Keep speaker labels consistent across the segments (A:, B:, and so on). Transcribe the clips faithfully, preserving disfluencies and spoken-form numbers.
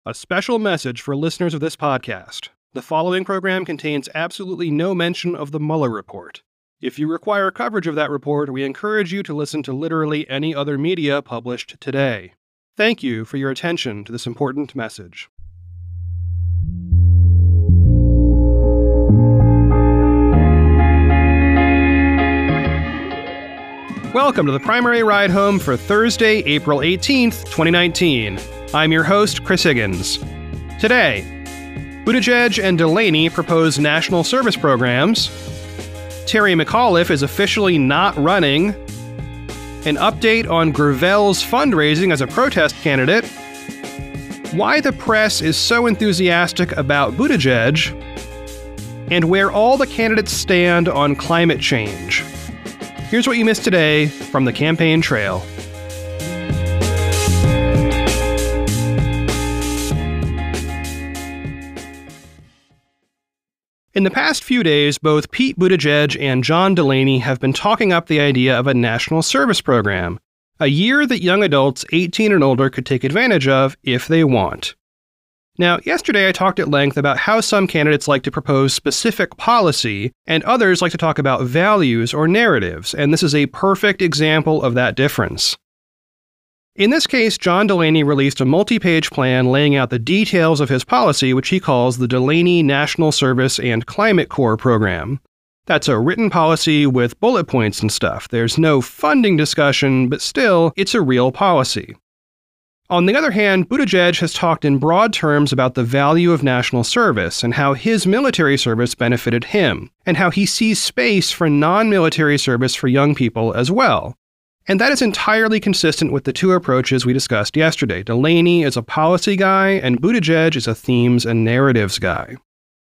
A: A special message for listeners of this podcast. The following program contains absolutely no mention of the Mueller report. If you require coverage of that report, we encourage you to listen to literally any other media published today. Thank you for your attention to this important message. Welcome to the Primary Ride Home for Thursday, April eighteenth, twenty nineteen. I'm your host, Chris Higgins. Today, Buttigieg and Delaney propose national service programs. Terry McAuliffe is officially not running. An update on Gravel's fundraising as a protest candidate. Why the press is so enthusiastic about Buttigieg. And where all the candidates stand on climate change. Here's what you missed today from the campaign trail. In the past few days, both Pete Buttigieg and John Delaney have been talking up the idea of a national service program, a year that young adults eighteen and older could take advantage of if they want. Now, yesterday I talked at length about how some candidates like to propose specific policy, and others like to talk about values or narratives, and this is a perfect example of that difference. In this case, John Delaney released a multi-page plan laying out the details of his policy, which he calls the Delaney National Service and Climate Corps program. That's a written policy with bullet points and stuff. There's no funding discussion, but still, it's a real policy. On the other hand, Buttigieg has talked in broad terms about the value of national service and how his military service benefited him, and how he sees space for non-military service for young people as well. And that is entirely consistent with the two approaches we discussed yesterday. Delaney is a policy guy, and Buttigieg is a themes and narratives guy.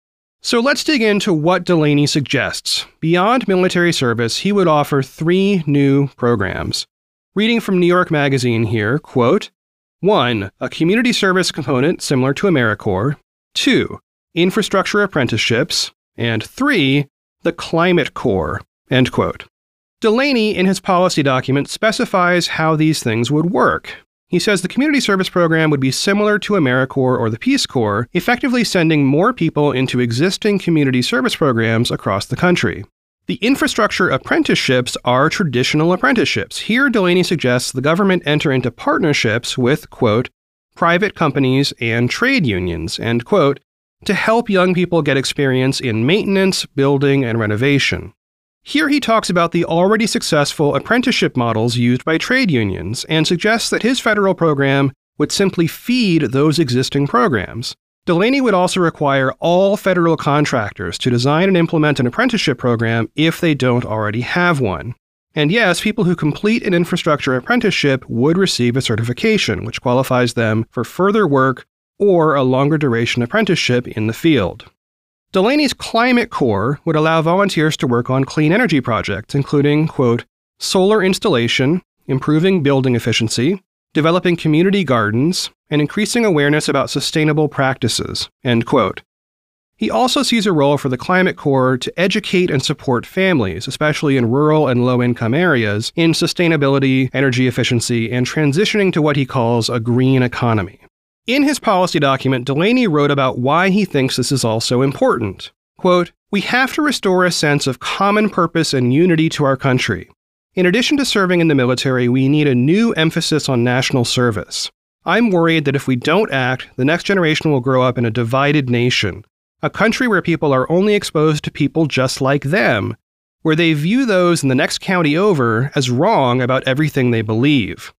A: So let's dig into what Delaney suggests. Beyond military service, he would offer three new programs. Reading from New York Magazine here, quote, one, a community service component similar to AmeriCorps. Two, infrastructure apprenticeships. And three, the Climate Corps, end quote. Delaney, in his policy document, specifies how these things would work. He says the community service program would be similar to AmeriCorps or the Peace Corps, effectively sending more people into existing community service programs across the country. The infrastructure apprenticeships are traditional apprenticeships. Here, Delaney suggests the government enter into partnerships with, quote, private companies and trade unions, end quote, to help young people get experience in maintenance, building, and renovation. Here he talks about the already successful apprenticeship models used by trade unions and suggests that his federal program would simply feed those existing programs. Delaney would also require all federal contractors to design and implement an apprenticeship program if they don't already have one. And yes, people who complete an infrastructure apprenticeship would receive a certification, which qualifies them for further work or a longer duration apprenticeship in the field. Delaney's Climate Corps would allow volunteers to work on clean energy projects, including, quote, solar installation, improving building efficiency, developing community gardens, and increasing awareness about sustainable practices, end quote. He also sees a role for the Climate Corps to educate and support families, especially in rural and low-income areas, in sustainability, energy efficiency, and transitioning to what he calls a green economy. In his policy document, Delaney wrote about why he thinks this is also important. Quote, we have to restore a sense of common purpose and unity to our country. In addition to serving in the military, we need a new emphasis on national service. I'm worried that if we don't act, the next generation will grow up in a divided nation, a country where people are only exposed to people just like them, where they view those in the next county over as wrong about everything they believe.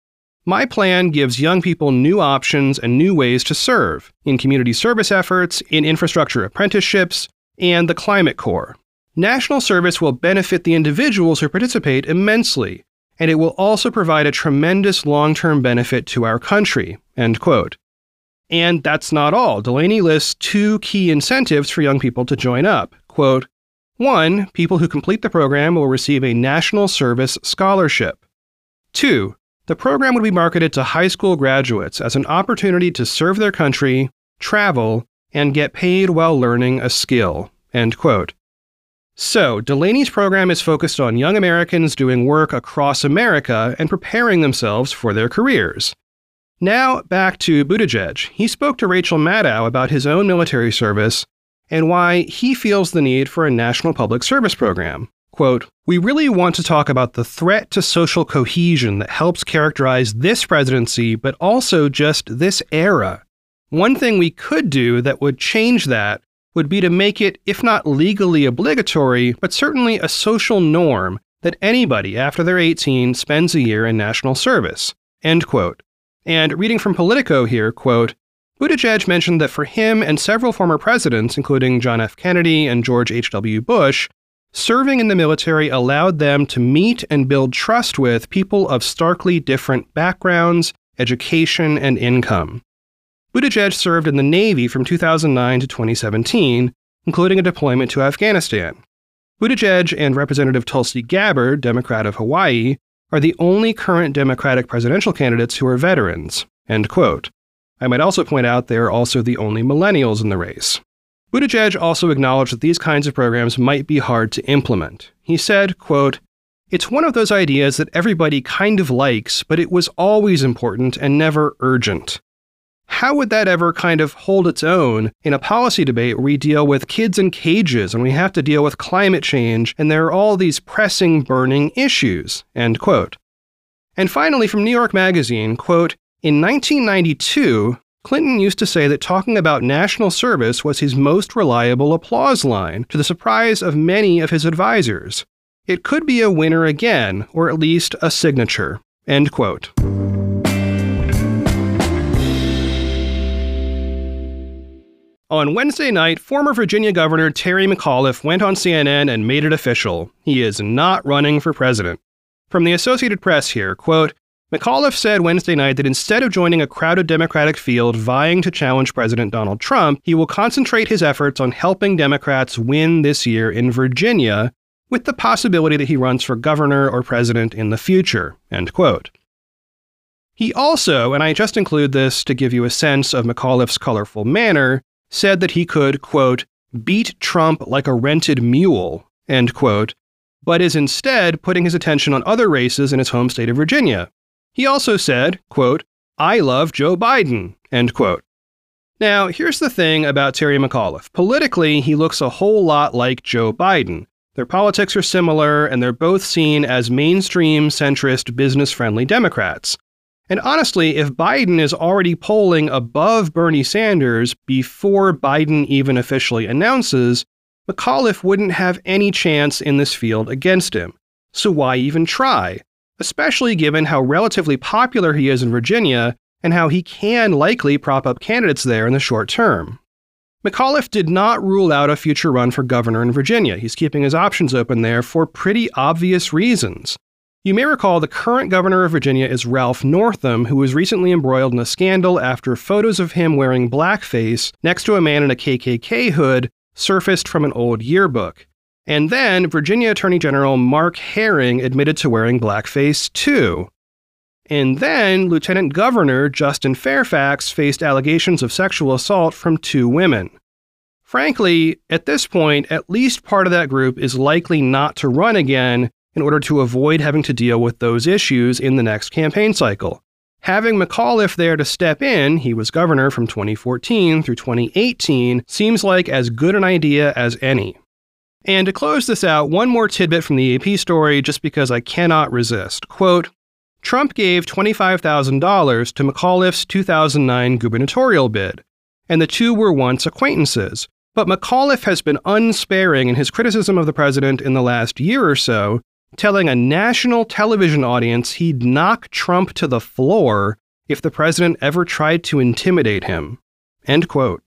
A: My plan gives young people new options and new ways to serve, in community service efforts, in infrastructure apprenticeships, and the Climate Corps. National service will benefit the individuals who participate immensely, and it will also provide a tremendous long-term benefit to our country, end quote. And that's not all. Delaney lists two key incentives for young people to join up. Quote, one, people who complete the program will receive a national service scholarship. Two, the program would be marketed to high school graduates as an opportunity to serve their country, travel, and get paid while learning a skill, end quote. So, Delaney's program is focused on young Americans doing work across America and preparing themselves for their careers. Now, back to Buttigieg. He spoke to Rachel Maddow about his own military service and why he feels the need for a national public service program. Quote, "We really want to talk about the threat to social cohesion that helps characterize this presidency, but also just this era. One thing we could do that would change that would be to make it, if not legally obligatory, but certainly a social norm that anybody after they're eighteen spends a year in national service." End quote. And reading from Politico here, quote, Buttigieg mentioned that for him and several former presidents, including John F. Kennedy and George H W. Bush, serving in the military allowed them to meet and build trust with people of starkly different backgrounds, education, and income. Buttigieg served in the Navy from two thousand nine to twenty seventeen, including a deployment to Afghanistan. Buttigieg and Representative Tulsi Gabbard, Democrat of Hawaii, are the only current Democratic presidential candidates who are veterans. End quote. I might also point out they are also the only millennials in the race. Buttigieg also acknowledged that these kinds of programs might be hard to implement. He said, quote, "It's one of those ideas that everybody kind of likes, but it was always important and never urgent. How would that ever kind of hold its own in a policy debate where we deal with kids in cages and we have to deal with climate change and there are all these pressing, burning issues?" End quote. And finally, from New York Magazine, quote, "In nineteen ninety-two, Clinton used to say that talking about national service was his most reliable applause line, to the surprise of many of his advisors. It could be a winner again, or at least a signature." End quote. On Wednesday night, former Virginia Governor Terry McAuliffe went on C N N and made it official. He is not running for president. From the Associated Press here, quote, McAuliffe said Wednesday night that instead of joining a crowded Democratic field vying to challenge President Donald Trump, he will concentrate his efforts on helping Democrats win this year in Virginia, with the possibility that he runs for governor or president in the future. End quote. He also, and I just include this to give you a sense of McAuliffe's colorful manner, said that he could, quote, beat Trump like a rented mule, end quote, but is instead putting his attention on other races in his home state of Virginia. He also said, quote, I love Joe Biden, end quote. Now, here's the thing about Terry McAuliffe. Politically, he looks a whole lot like Joe Biden. Their politics are similar, and they're both seen as mainstream, centrist, business-friendly Democrats. And honestly, if Biden is already polling above Bernie Sanders before Biden even officially announces, McAuliffe wouldn't have any chance in this field against him. So why even try? Especially given how relatively popular he is in Virginia and how he can likely prop up candidates there in the short term. McAuliffe did not rule out a future run for governor in Virginia. He's keeping his options open there for pretty obvious reasons. You may recall the current governor of Virginia is Ralph Northam, who was recently embroiled in a scandal after photos of him wearing blackface next to a man in a K K K hood surfaced from an old yearbook. And then Virginia Attorney General Mark Herring admitted to wearing blackface too. And then Lieutenant Governor Justin Fairfax faced allegations of sexual assault from two women. Frankly, at this point, at least part of that group is likely not to run again in order to avoid having to deal with those issues in the next campaign cycle. Having McAuliffe there to step in, he was governor from twenty fourteen through twenty eighteen, seems like as good an idea as any. And to close this out, one more tidbit from the A P story just because I cannot resist. Quote, Trump gave twenty-five thousand dollars to McAuliffe's two thousand nine gubernatorial bid, and the two were once acquaintances. But McAuliffe has been unsparing in his criticism of the president in the last year or so, telling a national television audience he'd knock Trump to the floor if the president ever tried to intimidate him. End quote.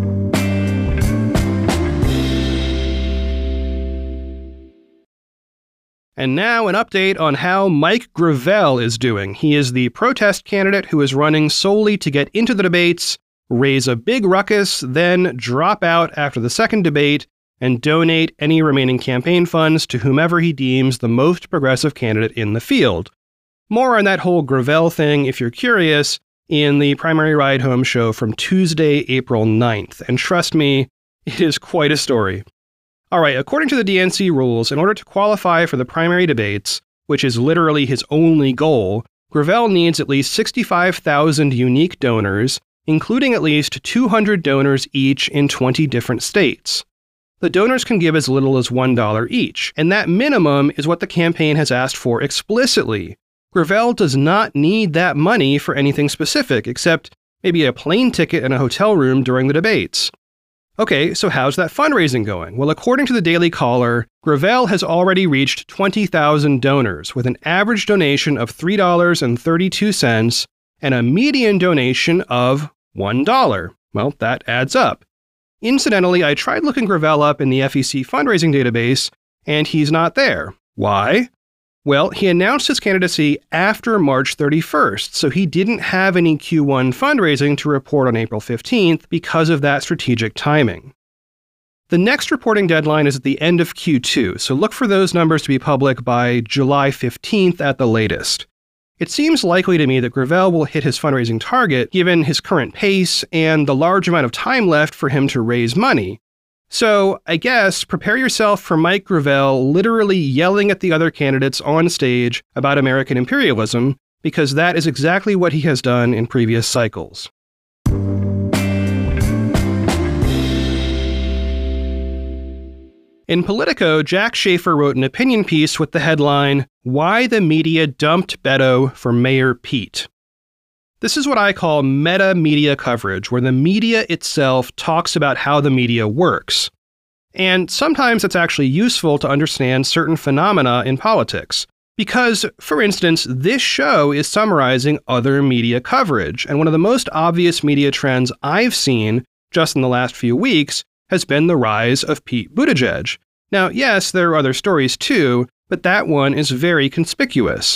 A: And now an update on how Mike Gravel is doing. He is the protest candidate who is running solely to get into the debates, raise a big ruckus, then drop out after the second debate, and donate any remaining campaign funds to whomever he deems the most progressive candidate in the field. More on that whole Gravel thing, if you're curious, in the Primary Ride Home show from Tuesday, April ninth. And trust me, it is quite a story. All right, according to the D N C rules, in order to qualify for the primary debates, which is literally his only goal, Gravel needs at least sixty-five thousand unique donors, including at least two hundred donors each in twenty different states. The donors can give as little as one dollar each, and that minimum is what the campaign has asked for explicitly. Gravel does not need that money for anything specific, except maybe a plane ticket and a hotel room during the debates. Okay, so how's that fundraising going? Well, according to the Daily Caller, Gravel has already reached twenty thousand donors, with an average donation of three dollars and thirty-two cents and a median donation of one dollar. Well, that adds up. Incidentally, I tried looking Gravel up in the F E C fundraising database, and he's not there. Why? Well, he announced his candidacy after March thirty-first, so he didn't have any Q one fundraising to report on April fifteenth because of that strategic timing. The next reporting deadline is at the end of Q two, so look for those numbers to be public by July fifteenth at the latest. It seems likely to me that Gravel will hit his fundraising target given his current pace and the large amount of time left for him to raise money. So, I guess, prepare yourself for Mike Gravel literally yelling at the other candidates on stage about American imperialism, because that is exactly what he has done in previous cycles. In Politico, Jack Schafer wrote an opinion piece with the headline, "Why the Media Dumped Beto for Mayor Pete." This is what I call meta-media coverage, where the media itself talks about how the media works. And sometimes it's actually useful to understand certain phenomena in politics. Because, for instance, this show is summarizing other media coverage, and one of the most obvious media trends I've seen just in the last few weeks has been the rise of Pete Buttigieg. Now, yes, there are other stories too, but that one is very conspicuous.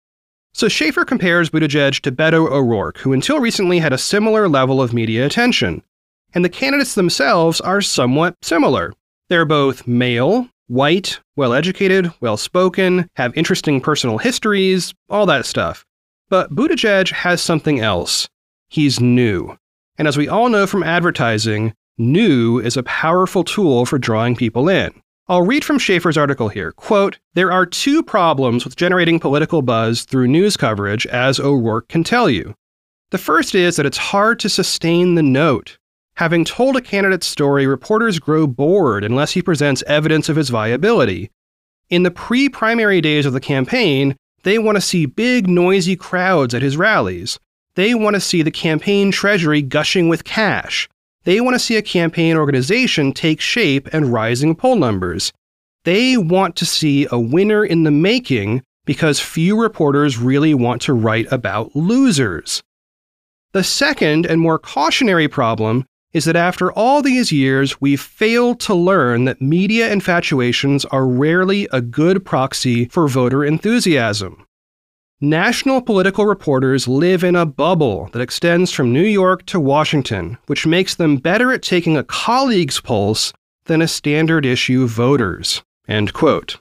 A: So Schafer compares Buttigieg to Beto O'Rourke, who until recently had a similar level of media attention. And the candidates themselves are somewhat similar. They're both male, white, well-educated, well-spoken, have interesting personal histories, all that stuff. But Buttigieg has something else. He's new. And as we all know from advertising, new is a powerful tool for drawing people in. I'll read from Schafer's article here. Quote, "There are two problems with generating political buzz through news coverage, as O'Rourke can tell you. The first is that it's hard to sustain the note. Having told a candidate's story, reporters grow bored unless he presents evidence of his viability. In the pre-primary days of the campaign, they want to see big, noisy crowds at his rallies. They want to see the campaign treasury gushing with cash. They want to see a campaign organization take shape and rising poll numbers. They want to see a winner in the making because few reporters really want to write about losers. The second and more cautionary problem is that after all these years, we've failed to learn that media infatuations are rarely a good proxy for voter enthusiasm. National political reporters live in a bubble that extends from New York to Washington, which makes them better at taking a colleague's pulse than a standard issue voter's." End quote.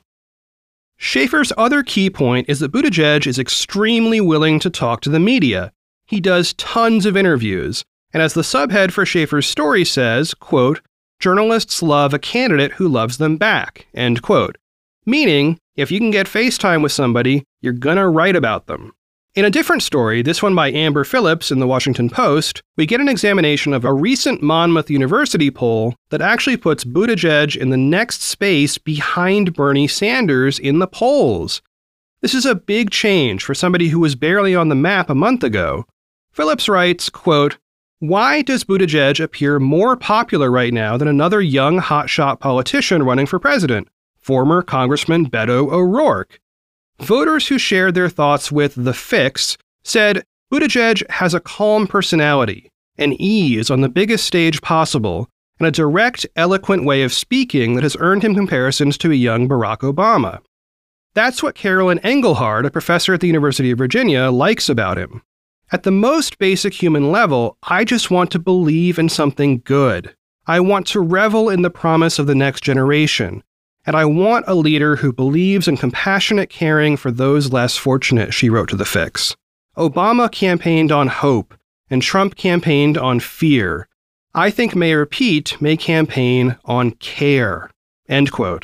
A: Schafer's other key point is that Buttigieg is extremely willing to talk to the media. He does tons of interviews, and as the subhead for Schafer's story says, quote, "Journalists love a candidate who loves them back," end quote. Meaning, if you can get FaceTime with somebody, you're gonna write about them. In a different story, this one by Amber Phillips in the Washington Post, we get an examination of a recent Monmouth University poll that actually puts Buttigieg in the next space behind Bernie Sanders in the polls. This is a big change for somebody who was barely on the map a month ago. Phillips writes, quote, "Why does Buttigieg appear more popular right now than another young hotshot politician running for president? Former Congressman Beto O'Rourke. Voters who shared their thoughts with The Fix said Buttigieg has a calm personality, an ease on the biggest stage possible, and a direct, eloquent way of speaking that has earned him comparisons to a young Barack Obama. That's what Carolyn Engelhard, a professor at the University of Virginia, likes about him. At the most basic human level, I just want to believe in something good. I want to revel in the promise of the next generation. And I want a leader who believes in compassionate caring for those less fortunate," she wrote to The Fix. "Obama campaigned on hope, and Trump campaigned on fear. I think Mayor Pete may campaign on care." End quote.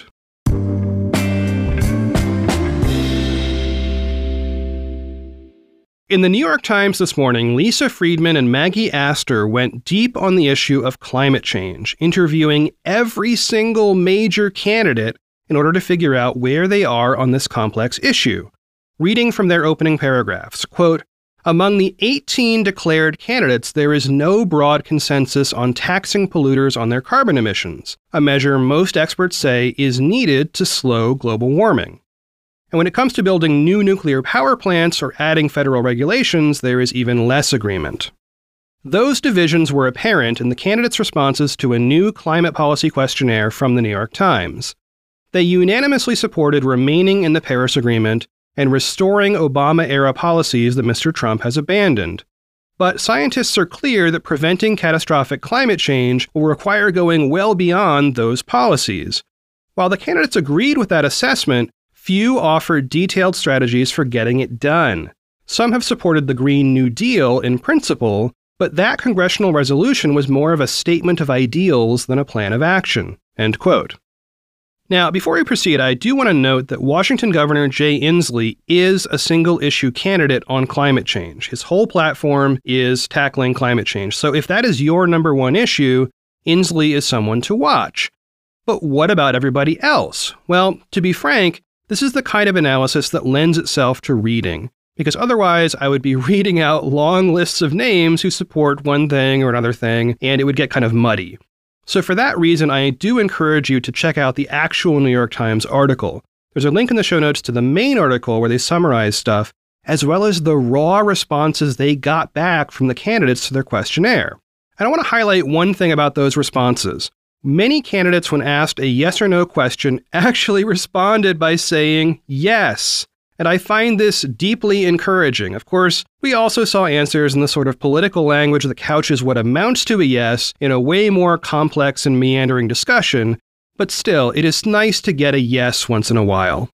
A: In the New York Times this morning, Lisa Friedman and Maggie Astor went deep on the issue of climate change, interviewing every single major candidate in order to figure out where they are on this complex issue. Reading from their opening paragraphs, quote, "Among the eighteen declared candidates, there is no broad consensus on taxing polluters on their carbon emissions, a measure most experts say is needed to slow global warming. And when it comes to building new nuclear power plants or adding federal regulations, there is even less agreement." Those divisions were apparent in the candidates' responses to a new climate policy questionnaire from the New York Times. They unanimously supported remaining in the Paris Agreement and restoring Obama-era policies that Mister Trump has abandoned. But scientists are clear that preventing catastrophic climate change will require going well beyond those policies. While the candidates agreed with that assessment, few offered detailed strategies for getting it done. Some have supported the Green New Deal in principle, but that congressional resolution was more of a statement of ideals than a plan of action. End quote. Now, before we proceed, I do want to note that Washington Governor Jay Inslee is a single-issue candidate on climate change. His whole platform is tackling climate change. So if that is your number one issue, Inslee is someone to watch. But what about everybody else? Well, to be frank, this is the kind of analysis that lends itself to reading, because otherwise I would be reading out long lists of names who support one thing or another thing, and it would get kind of muddy. So for that reason, I do encourage you to check out the actual New York Times article. There's a link in the show notes to the main article where they summarize stuff, as well as the raw responses they got back from the candidates to their questionnaire. And I want to highlight one thing about those responses. Many candidates, when asked a yes or no question, actually responded by saying yes. And I find this deeply encouraging. Of course, we also saw answers in the sort of political language that couches what amounts to a yes in a way more complex and meandering discussion, but still, it is nice to get a yes once in a while.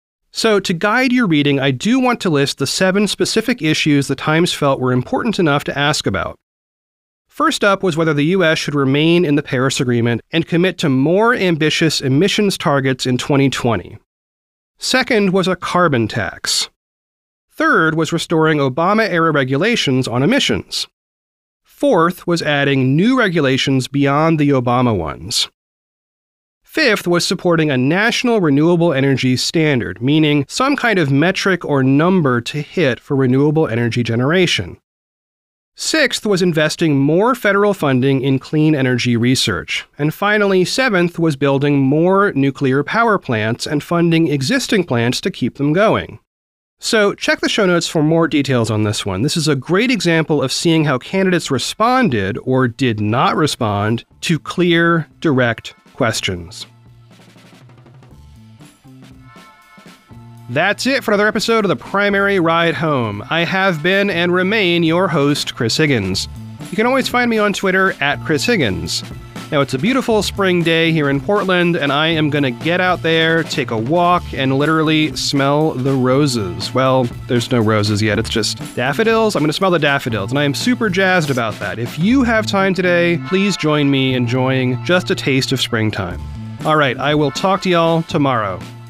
A: So to guide your reading, I do want to list the seven specific issues the Times felt were important enough to ask about. First up was whether the U S should remain in the Paris Agreement and commit to more ambitious emissions targets in twenty twenty. Second was a carbon tax. Third was restoring Obama-era regulations on emissions. Fourth was adding new regulations beyond the Obama ones. Fifth was supporting a national renewable energy standard, meaning some kind of metric or number to hit for renewable energy generation. Sixth was investing more federal funding in clean energy research. And finally, seventh was building more nuclear power plants and funding existing plants to keep them going. So check the show notes for more details on this one. This is a great example of seeing how candidates responded or did not respond to clear, direct questions. That's it for another episode of The Primary Ride Home. I have been and remain your host, Chris Higgins. You can always find me on Twitter at Chris Higgins. Now, it's a beautiful spring day here in Portland, and I am going to get out there, take a walk, and literally smell the roses. Well, there's no roses yet, it's just daffodils. I'm going to smell the daffodils, and I am super jazzed about that. If you have time today, please join me enjoying just a taste of springtime. All right, I will talk to y'all tomorrow.